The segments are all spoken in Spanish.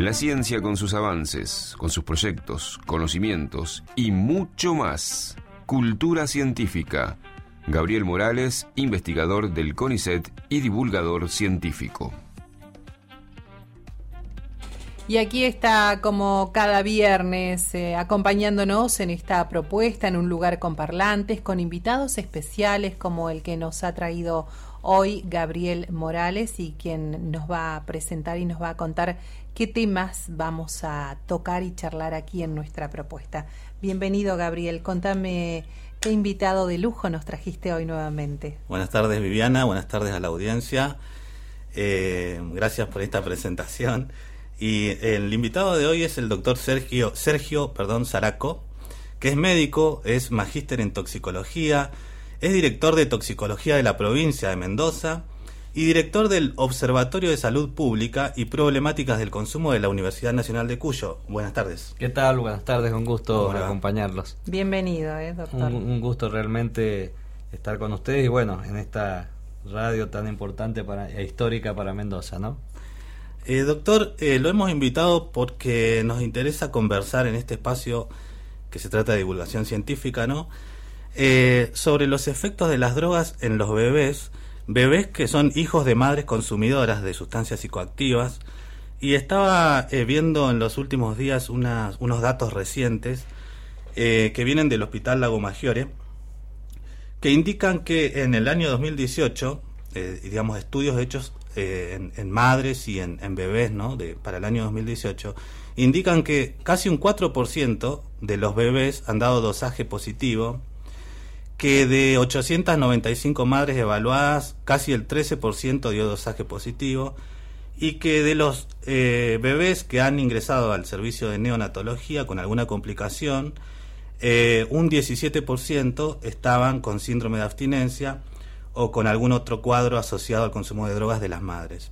La ciencia con sus avances, con sus proyectos, conocimientos y mucho más. Cultura científica. Gabriel Morales, investigador del CONICET y divulgador científico. Y aquí está, como cada viernes, acompañándonos en esta propuesta, en un lugar con parlantes, con invitados especiales como el que nos ha traído hoy Gabriel Morales, y quien nos va a presentar y nos va a contar qué temas vamos a tocar y charlar aquí en nuestra propuesta. Bienvenido, Gabriel. Contame qué invitado de lujo nos trajiste hoy nuevamente. Buenas tardes, Viviana. Buenas tardes a la audiencia. Gracias por esta presentación. Y el invitado de hoy es el doctor Sergio Zaraco, que es médico, es magíster en toxicología, es director de toxicología de la provincia de Mendoza y director del Observatorio de Salud Pública y Problemáticas del Consumo de la Universidad Nacional de Cuyo. Buenas tardes. ¿Qué tal? Buenas tardes, un gusto acompañarlos. Bienvenido, doctor. Un gusto realmente estar con ustedes y bueno, en esta radio tan importante e histórica para Mendoza, ¿no? Doctor, lo hemos invitado porque nos interesa conversar en este espacio que se trata de divulgación científica, ¿no? Sobre los efectos de las drogas en los bebés que son hijos de madres consumidoras de sustancias psicoactivas, y estaba viendo en los últimos días unos datos recientes que vienen del Hospital Lago Maggiore, que indican que en el año 2018, digamos, estudios hechos en madres y en bebés, ¿no? Para el año 2018, indican que casi un 4% de los bebés han dado dosaje positivo, que de 895 madres evaluadas, casi el 13% dio dosaje positivo, y que de los bebés que han ingresado al servicio de neonatología con alguna complicación, un 17% estaban con síndrome de abstinencia o con algún otro cuadro asociado al consumo de drogas de las madres.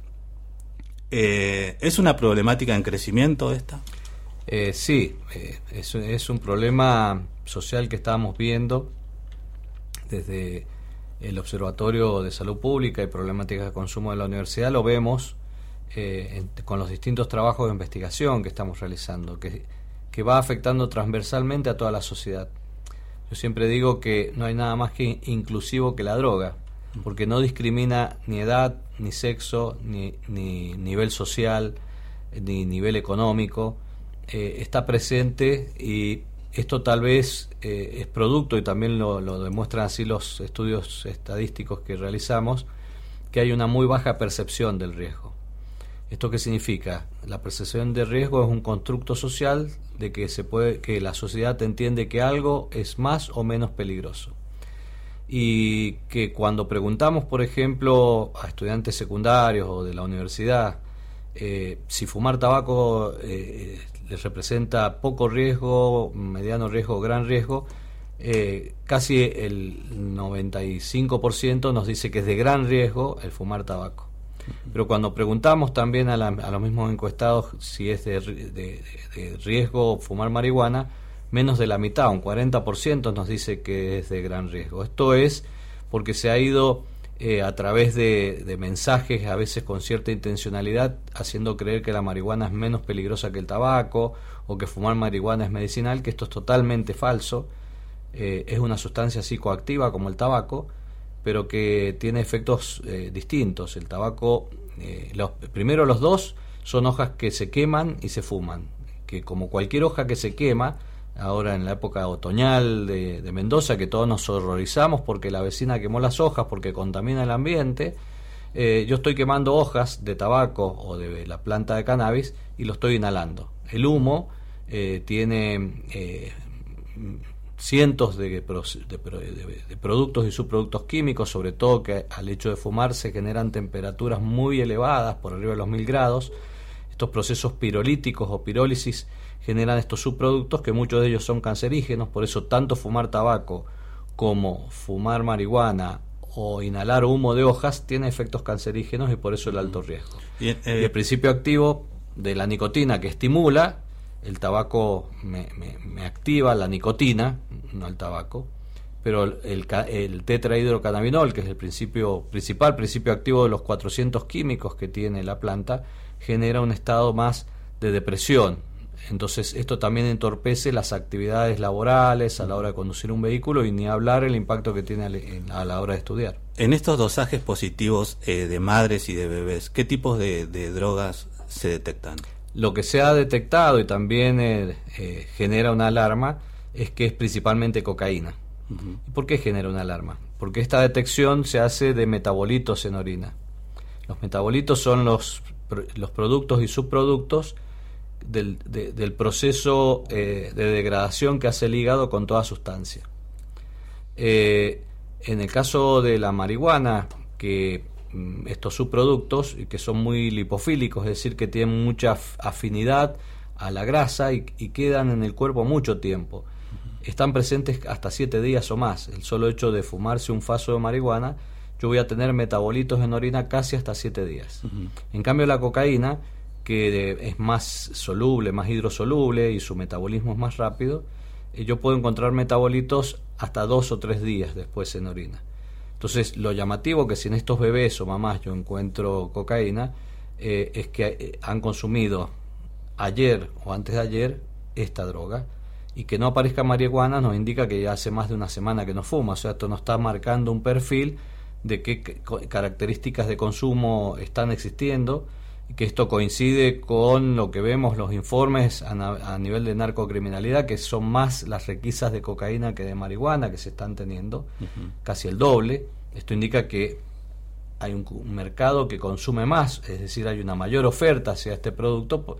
¿Es una problemática en crecimiento esta? Sí, es un problema social que estamos viendo desde el Observatorio de Salud Pública y Problemáticas de Consumo de la Universidad. Lo vemos con los distintos trabajos de investigación que estamos realizando, que va afectando transversalmente a toda la sociedad. Yo siempre digo que no hay nada más que inclusivo que la droga, porque no discrimina ni edad, ni sexo, ni nivel social, ni nivel económico. Está presente, y esto tal vez es producto, y también lo demuestran así los estudios estadísticos que realizamos, que hay una muy baja percepción del riesgo. ¿Esto qué significa? La percepción de riesgo es un constructo social de que la sociedad entiende que algo es más o menos peligroso. Y que cuando preguntamos, por ejemplo, a estudiantes secundarios o de la universidad si fumar tabaco les representa poco riesgo, mediano riesgo o gran riesgo, casi el 95% nos dice que es de gran riesgo el fumar tabaco. Pero cuando preguntamos también a los mismos encuestados si es de riesgo fumar marihuana, menos de la mitad, un 40% nos dice que es de gran riesgo. Esto es porque se ha ido a través de mensajes, a veces con cierta intencionalidad, haciendo creer que la marihuana es menos peligrosa que el tabaco, o que fumar marihuana es medicinal, que esto es totalmente falso. Es una sustancia psicoactiva como el tabaco, pero que tiene efectos distintos. El tabaco, primero los dos son hojas que se queman y se fuman, que como cualquier hoja que se quema, ahora en la época otoñal de Mendoza, que todos nos horrorizamos porque la vecina quemó las hojas porque contamina el ambiente, yo estoy quemando hojas de tabaco o de la planta de cannabis y lo estoy inhalando. El humo tiene cientos de productos y subproductos químicos, sobre todo que al hecho de fumar se generan temperaturas muy elevadas, por arriba de los 1000 grados. Estos procesos pirolíticos o pirólisis generan estos subproductos, que muchos de ellos son cancerígenos. Por eso tanto fumar tabaco como fumar marihuana o inhalar humo de hojas tiene efectos cancerígenos, y por eso el alto riesgo. Y el principio activo de la nicotina, que estimula, el tabaco me activa la nicotina, no el tabaco, pero el tetrahidrocannabinol, que es el principal principio activo de los 400 químicos que tiene la planta, genera un estado más de depresión. Entonces esto también entorpece las actividades laborales a la hora de conducir un vehículo, y ni hablar el impacto que tiene a la hora de estudiar. En estos dosajes positivos de madres y de bebés, ¿qué tipos de drogas se detectan? Lo que se ha detectado y también genera una alarma es que es principalmente cocaína. Uh-huh. ¿Y por qué genera una alarma? Porque esta detección se hace de metabolitos en orina. Los metabolitos son los productos y subproductos del proceso de degradación que hace el hígado con toda sustancia. En el caso de la marihuana, que estos subproductos, que son muy lipofílicos, es decir, que tienen mucha afinidad a la grasa y quedan en el cuerpo mucho tiempo, están presentes hasta 7 días o más. El solo hecho de fumarse un faso de marihuana, yo voy a tener metabolitos en orina casi hasta 7 días. Uh-huh. En cambio, la cocaína, que es más soluble, más hidrosoluble, y su metabolismo es más rápido, yo puedo encontrar metabolitos hasta 2 o 3 días después en orina. Entonces, lo llamativo que si en estos bebés o mamás yo encuentro cocaína, es que han consumido ayer o antes de ayer esta droga, y que no aparezca marihuana nos indica que ya hace más de una semana que no fuma. O sea, esto nos está marcando un perfil de qué características de consumo están existiendo, y que esto coincide con lo que vemos los informes a nivel de narcocriminalidad, que son más las requisas de cocaína que de marihuana que se están teniendo, uh-huh, casi el doble. Esto indica que hay un mercado que consume más, es decir, hay una mayor oferta hacia este producto,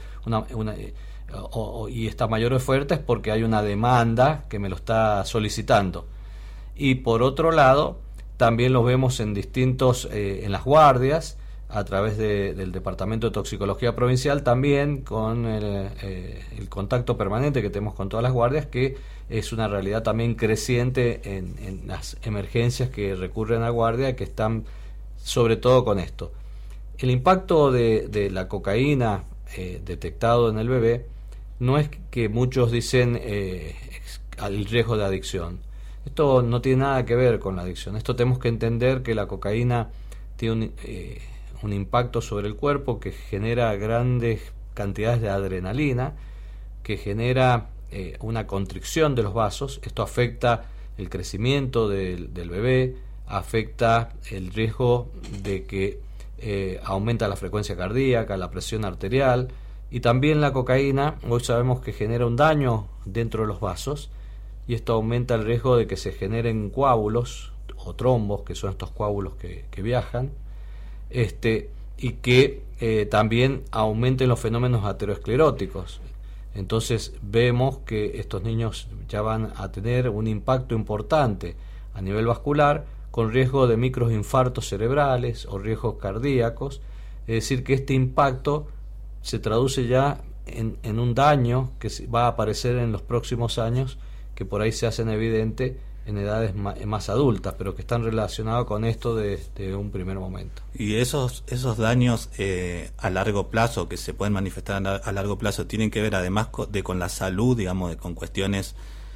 y esta mayor oferta es porque hay una demanda que me lo está solicitando. Y por otro lado, también lo vemos en distintos, en las guardias, a través del Departamento de Toxicología Provincial, también con el contacto permanente que tenemos con todas las guardias, que es una realidad también creciente en las emergencias que recurren a guardia, que están sobre todo con esto. El impacto de la cocaína detectado en el bebé no es que muchos dicen al riesgo de adicción. Esto no tiene nada que ver con la adicción. Esto tenemos que entender que la cocaína tiene un impacto sobre el cuerpo que genera grandes cantidades de adrenalina, que genera una constricción de los vasos. Esto afecta el crecimiento del bebé, afecta el riesgo de que aumenta la frecuencia cardíaca, la presión arterial, y también la cocaína hoy sabemos que genera un daño dentro de los vasos, y esto aumenta el riesgo de que se generen coágulos o trombos, que son estos coágulos que viajan, y que también aumenten los fenómenos ateroscleróticos. Entonces vemos que estos niños ya van a tener un impacto importante a nivel vascular, con riesgo de microinfartos cerebrales o riesgos cardíacos. Es decir, que este impacto se traduce ya en un daño que va a aparecer en los próximos años, que por ahí se hacen evidente en edades más adultas, pero que están relacionados con esto desde un primer momento. Y esos daños a largo plazo, que se pueden manifestar a largo plazo, tienen que ver además con la salud, digamos, con cuestiones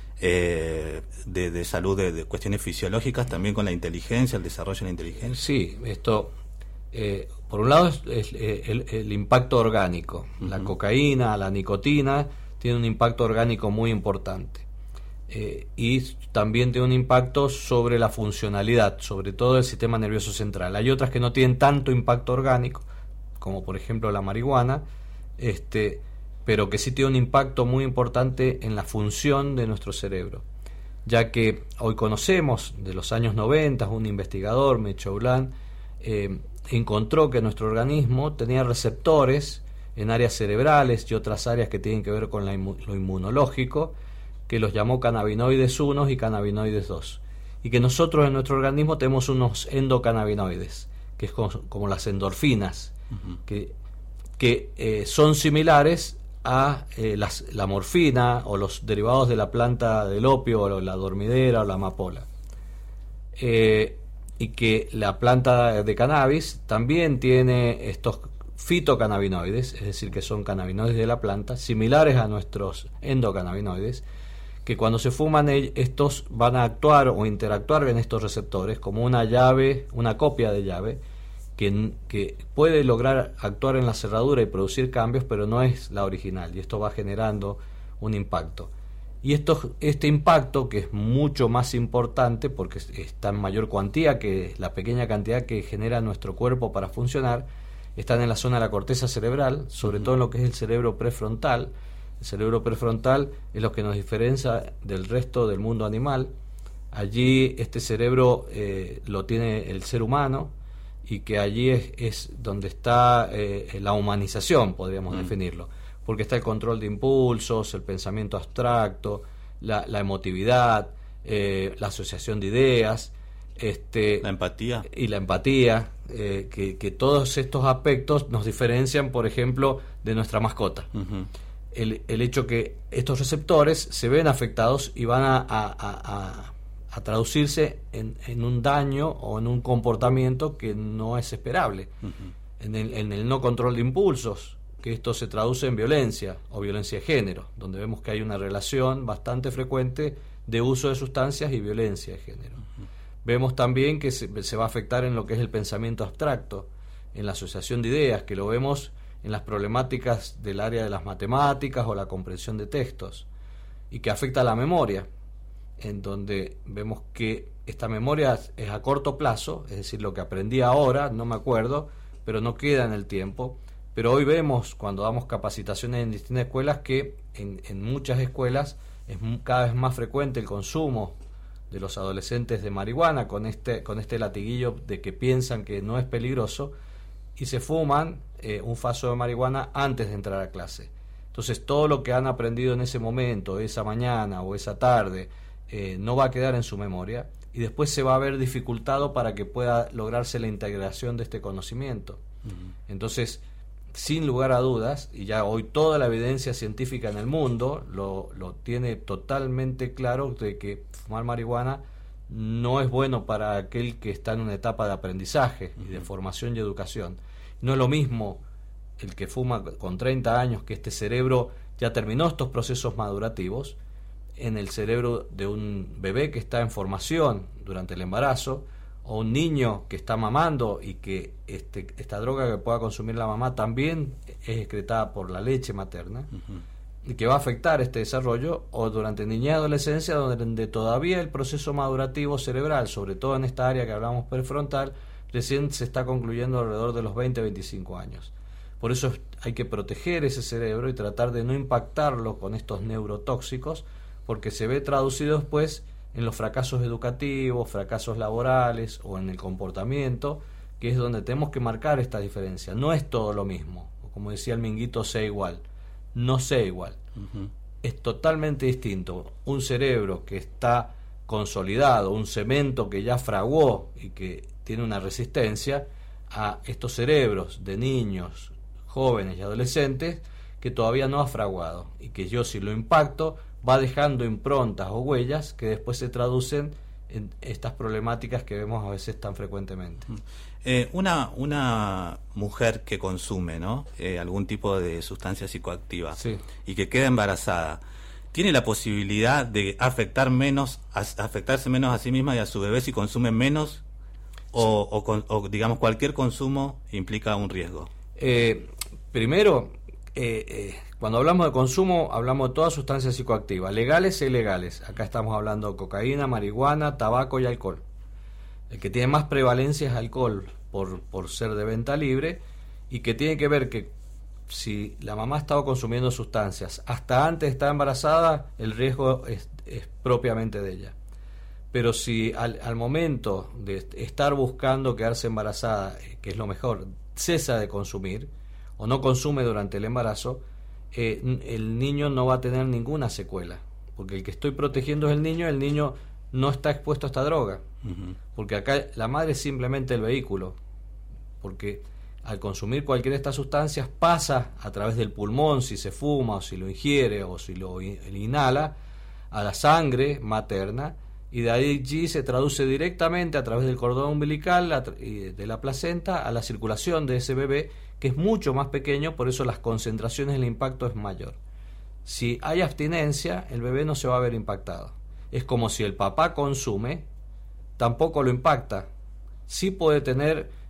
de salud, de cuestiones fisiológicas, también con la inteligencia, el desarrollo de la inteligencia. Sí, esto por un lado es el impacto orgánico. Uh-huh. La cocaína, la nicotina tiene un impacto orgánico muy importante. Y también tiene un impacto sobre la funcionalidad, sobre todo el sistema nervioso central. Hay otras que no tienen tanto impacto orgánico, como por ejemplo la marihuana, pero que sí tiene un impacto muy importante en la función de nuestro cerebro, ya que hoy conocemos, de los años 90, un investigador, Mechoulan, encontró que nuestro organismo tenía receptores en áreas cerebrales y otras áreas que tienen que ver con lo inmunológico, que los llamó cannabinoides 1 y cannabinoides 2, y que nosotros en nuestro organismo tenemos unos endocannabinoides, que es como las endorfinas, uh-huh, que son similares a la morfina o los derivados de la planta del opio, o la dormidera o la amapola, y que la planta de cannabis también tiene estos fitocannabinoides, es decir, que son cannabinoides de la planta, similares a nuestros endocannabinoides, que cuando se fuman estos van a actuar o interactuar en estos receptores como una llave, una copia de llave, que puede lograr actuar en la cerradura y producir cambios, pero no es la original, y esto va generando un impacto. Y este impacto, que es mucho más importante porque está en mayor cuantía que la pequeña cantidad que genera nuestro cuerpo para funcionar, están en la zona de la corteza cerebral, sobre todo en lo que es el cerebro prefrontal. El cerebro prefrontal es lo que nos diferencia del resto del mundo animal. Allí este cerebro lo tiene el ser humano, y que allí es donde está la humanización, podríamos definirlo, porque está el control de impulsos, el pensamiento abstracto, la emotividad, la asociación de ideas, la empatía. Y la empatía, que todos estos aspectos nos diferencian, por ejemplo, de nuestra mascota. Uh-huh. El hecho que estos receptores se ven afectados y van a traducirse en un daño o en un comportamiento que no es esperable. Uh-huh. En el no control de impulsos, que esto se traduce en violencia o violencia de género, donde vemos que hay una relación bastante frecuente de uso de sustancias y violencia de género. Uh-huh. Vemos también que se va a afectar en lo que es el pensamiento abstracto, en la asociación de ideas, que lo vemos en las problemáticas del área de las matemáticas o la comprensión de textos, y que afecta a la memoria, en donde vemos que esta memoria es a corto plazo, es decir, lo que aprendí ahora, no me acuerdo, pero no queda en el tiempo. Pero hoy vemos, cuando damos capacitaciones en distintas escuelas, que en muchas escuelas es cada vez más frecuente el consumo de los adolescentes de marihuana, con este latiguillo de que piensan que no es peligroso, y se fuman un faso de marihuana antes de entrar a clase. Entonces todo lo que han aprendido en ese momento, esa mañana o esa tarde, no va a quedar en su memoria, y después se va a ver dificultado para que pueda lograrse la integración de este conocimiento. Uh-huh. Entonces, sin lugar a dudas, y ya hoy toda la evidencia científica en el mundo lo tiene totalmente claro, de que fumar marihuana no es bueno para aquel que está en una etapa de aprendizaje y de formación y educación. No es lo mismo el que fuma con 30 años, que este cerebro ya terminó estos procesos madurativos, en el cerebro de un bebé que está en formación durante el embarazo, o un niño que está mamando y que esta droga que pueda consumir la mamá también es excretada por la leche materna, uh-huh, y que va a afectar este desarrollo, o durante niñez y adolescencia, donde todavía el proceso madurativo cerebral, sobre todo en esta área que hablamos prefrontal, recién se está concluyendo alrededor de los 20-25 años. Por eso hay que proteger ese cerebro y tratar de no impactarlo con estos neurotóxicos, porque se ve traducido después en los fracasos educativos, fracasos laborales o en el comportamiento, que es donde tenemos que marcar esta diferencia. No es todo lo mismo, o como decía el Minguito, sé igual. No sé igual. Uh-huh. Es totalmente distinto un cerebro que está consolidado, un cemento que ya fraguó y que tiene una resistencia, a estos cerebros de niños, jóvenes y adolescentes que todavía no ha fraguado, y que yo, si lo impacto, va dejando improntas o huellas que después se traducen en estas problemáticas que vemos a veces tan frecuentemente. Una mujer que consume, ¿no?, algún tipo de sustancia psicoactiva, sí, y que queda embarazada, ¿tiene la posibilidad de afectarse menos a sí misma y a su bebé si consume menos? O digamos, cualquier consumo implica un riesgo? Primero, cuando hablamos de consumo, hablamos de todas sustancias psicoactivas, legales e ilegales. Acá estamos hablando de cocaína, marihuana, tabaco y alcohol. El que tiene más prevalencia es alcohol, por ser de venta libre, y que tiene que ver que si la mamá ha estado consumiendo sustancias hasta antes de estar embarazada, el riesgo es propiamente de ella. Pero si al momento de estar buscando quedarse embarazada, que es lo mejor, cesa de consumir o no consume durante el embarazo, el niño no va a tener ninguna secuela, porque el que estoy protegiendo es el niño no está expuesto a esta droga, uh-huh, porque acá la madre es simplemente el vehículo, porque al consumir cualquiera de estas sustancias pasa a través del pulmón, si se fuma o si lo ingiere o si lo inhala, a la sangre materna, y de allí se traduce directamente a través del cordón umbilical y de la placenta a la circulación de ese bebé, que es mucho más pequeño, por eso las concentraciones del impacto es mayor. Si hay abstinencia, el bebé no se va a ver impactado. Es como si el papá consume, tampoco lo impacta. Sí puede tener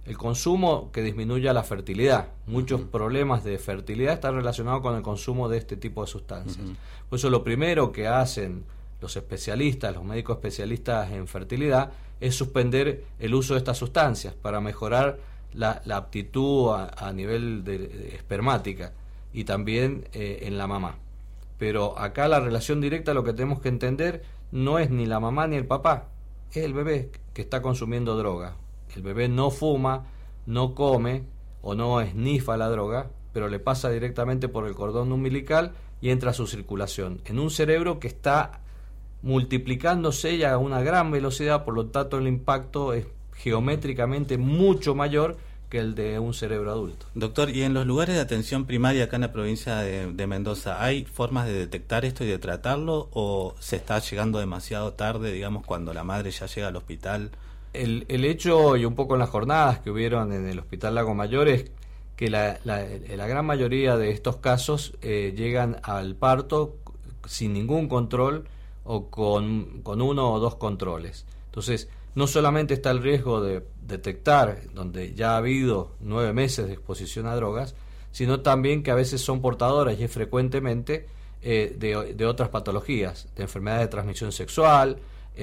el consumo que disminuya la fertilidad. Muchos problemas de fertilidad están relacionados con el consumo de este tipo de sustancias. Por eso lo primero que hacen los especialistas, los médicos especialistas en fertilidad, es suspender el uso de estas sustancias para mejorar la aptitud a nivel de espermática y también en la mamá. Pero acá la relación directa, lo que tenemos que entender, no es ni la mamá ni el papá, es el bebé que está consumiendo droga. El bebé no fuma, no come o no esnifa la droga, pero le pasa directamente por el cordón umbilical y entra a su circulación, en un cerebro que está multiplicándose ya a una gran velocidad, por lo tanto el impacto es geométricamente mucho mayor que el de un cerebro adulto. Doctor, ¿y en los lugares de atención primaria acá en la provincia de Mendoza hay formas de detectar esto y de tratarlo, o se está llegando demasiado tarde, digamos, cuando la madre ya llega al hospital? El hecho, y un poco en las jornadas que hubieron en el Hospital Lago Mayor, es que la gran mayoría de estos casos llegan al parto sin ningún control o con uno o dos controles. Entonces, no solamente está el riesgo de detectar, donde ya ha habido 9 meses de exposición a drogas, sino también que a veces son portadoras, y frecuentemente, de otras patologías, de enfermedades de transmisión sexual,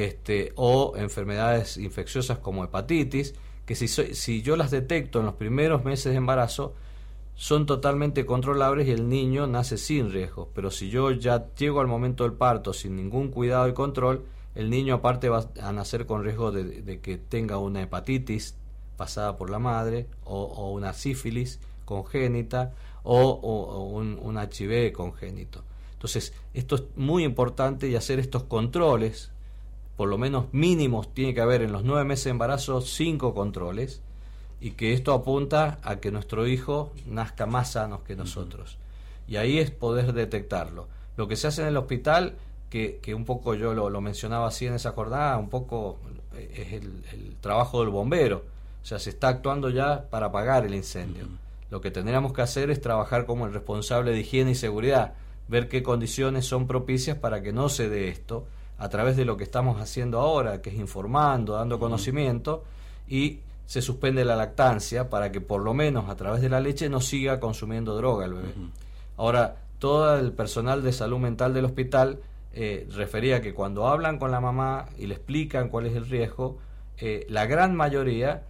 o enfermedades infecciosas como hepatitis, que si yo las detecto en los primeros meses de embarazo, son totalmente controlables y el niño nace sin riesgo. Pero si yo ya llego al momento del parto sin ningún cuidado y control, el niño aparte va a nacer con riesgo de que tenga una hepatitis pasada por la madre, o una sífilis congénita, o un HIV congénito. Entonces, esto es muy importante, y hacer estos controles, por lo menos mínimos, tiene que haber en los 9 meses de embarazo 5 controles, y que esto apunta a que nuestro hijo nazca más sano que nosotros. Y ahí es poder detectarlo. Lo que se hace en el hospital, que un poco yo lo mencionaba así en esa jornada, un poco es el trabajo del bombero. O sea, se está actuando ya para apagar el incendio. Lo que tendríamos que hacer es trabajar como el responsable de higiene y seguridad, ver qué condiciones son propicias para que no se dé esto, a través de lo que estamos haciendo ahora, que es informando, dando conocimiento, y se suspende la lactancia para que por lo menos a través de la leche no siga consumiendo droga el bebé. Ahora, todo el personal de salud mental del hospital refería que cuando hablan con la mamá y le explican cuál es el riesgo, la gran mayoría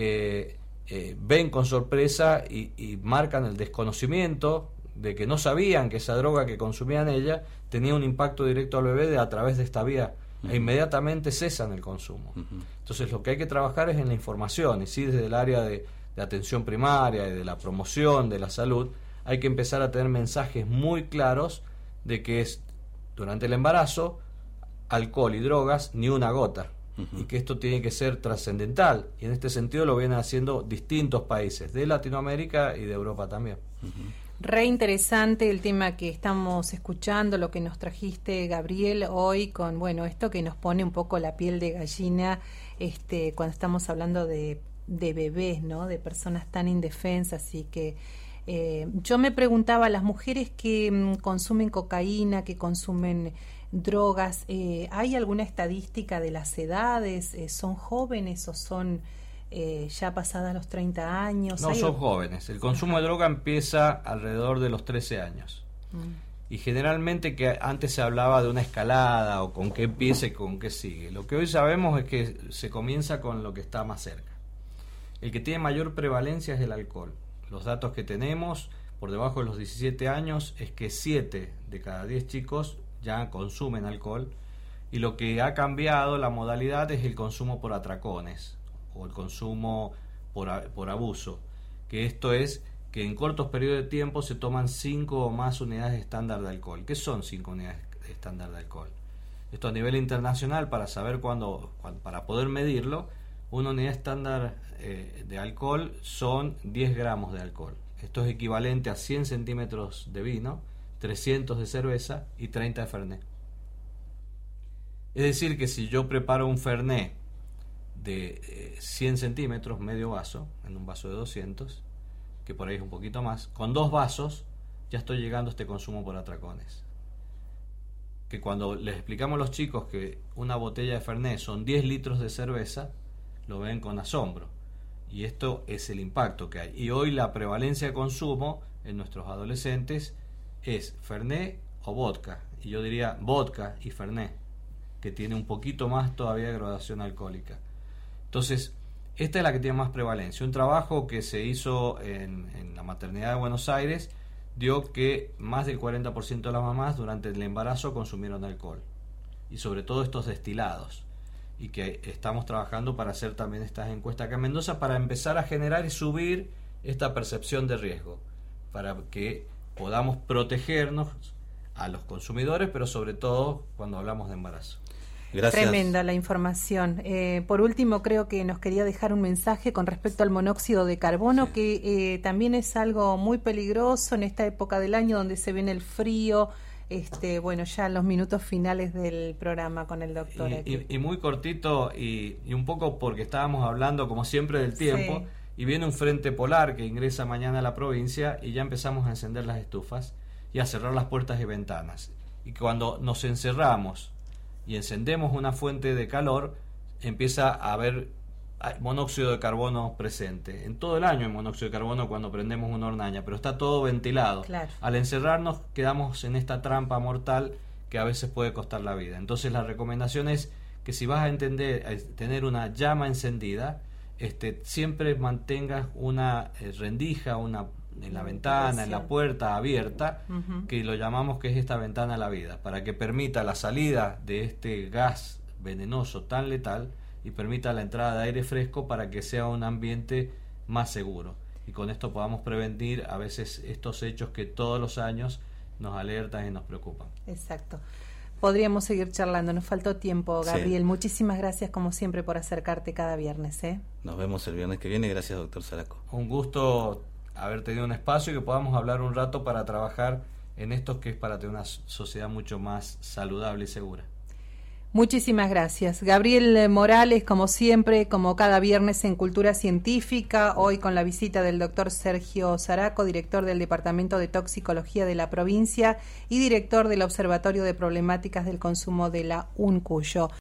ven con sorpresa y marcan el desconocimiento de que no sabían que esa droga que consumían ella tenía un impacto directo al bebé a través de esta vía, e inmediatamente cesan el consumo. Entonces, lo que hay que trabajar es en la información, y sí, desde el área de atención primaria y de la promoción de la salud, hay que empezar a tener mensajes muy claros de que es durante el embarazo, alcohol y drogas, ni una gota, y que esto tiene que ser trascendental, y en este sentido lo vienen haciendo distintos países de Latinoamérica y de Europa también. Re interesante el tema que estamos escuchando, lo que nos trajiste, Gabriel, hoy, con esto que nos pone un poco la piel de gallina, cuando estamos hablando de bebés, ¿no? De personas tan indefensas. Y que yo me preguntaba, las mujeres que consumen cocaína, que consumen drogas, ¿hay alguna estadística de las edades? ¿Son jóvenes o son ya pasadas los 30 años? No, son jóvenes. El consumo de droga empieza alrededor de los 13 años. Y generalmente, que antes se hablaba de una escalada, o con qué empieza y con qué sigue. Lo que hoy sabemos es que se comienza con lo que está más cerca. El que tiene mayor prevalencia es el alcohol. Los datos que tenemos por debajo de los 17 años es que 7 de cada 10 chicos ya consumen alcohol, y lo que ha cambiado la modalidad es el consumo por atracones, o el consumo por abuso, que esto es que en cortos periodos de tiempo se toman 5 o más unidades estándar de alcohol. ¿Qué son 5 unidades estándar de alcohol? Esto a nivel internacional, para saber para poder medirlo, una unidad estándar de alcohol son 10 gramos de alcohol. Esto es equivalente a 100 centímetros de vino, 300 de cerveza y 30 de fernet. Es decir, que si yo preparo un fernet de 100 centímetros, medio vaso, en un vaso de 200, que por ahí es un poquito más, con 2 vasos ya estoy llegando a este consumo por atracones. Que cuando les explicamos a los chicos que una botella de fernet son 10 litros de cerveza, lo ven con asombro. Y esto es el impacto que hay. Y hoy la prevalencia de consumo en nuestros adolescentes es Fernet o vodka. Y yo diría vodka y Fernet, que tiene un poquito más todavía de graduación alcohólica. Entonces, esta es la que tiene más prevalencia. Un trabajo que se hizo en la maternidad de Buenos Aires dio que más del 40% de las mamás durante el embarazo consumieron alcohol. Y sobre todo estos destilados. Y que estamos trabajando para hacer también estas encuestas acá en Mendoza para empezar a generar y subir esta percepción de riesgo, para que podamos protegernos a los consumidores, pero sobre todo cuando hablamos de embarazo. Gracias. Tremenda la información. Por último, creo que nos quería dejar un mensaje con respecto al monóxido de carbono, sí, que también es algo muy peligroso en esta época del año donde se viene el frío. Bueno, ya en los minutos finales del programa con el doctor. Y muy cortito y un poco porque estábamos hablando como siempre del tiempo, sí, y viene un frente polar que ingresa mañana a la provincia y ya empezamos a encender las estufas y a cerrar las puertas y ventanas. Y cuando nos encerramos y encendemos una fuente de calor, empieza a haber monóxido de carbono presente. En todo el año hay monóxido de carbono cuando prendemos una hornalla, pero está todo ventilado. Claro. Al encerrarnos quedamos en esta trampa mortal que a veces puede costar la vida. Entonces la recomendación es que si vas a tener una llama encendida, siempre mantengas una rendija, en la ventana, en la puerta abierta, que lo llamamos que es esta ventana a la vida, para que permita la salida de este gas venenoso tan letal y permita la entrada de aire fresco para que sea un ambiente más seguro. Y con esto podamos prevenir a veces estos hechos que todos los años nos alertan y nos preocupan. Exacto. Podríamos seguir charlando, nos faltó tiempo, Gabriel. Sí. Muchísimas gracias como siempre por acercarte cada viernes. Nos vemos el viernes que viene. Gracias, doctor Zaraco. Un gusto haber tenido un espacio y que podamos hablar un rato para trabajar en esto que es para tener una sociedad mucho más saludable y segura. Muchísimas gracias. Gabriel Morales, como siempre, como cada viernes en Cultura Científica, hoy con la visita del doctor Sergio Zaraco, director del Departamento de Toxicología de la provincia y director del Observatorio de Problemáticas del Consumo de la UNCUYO.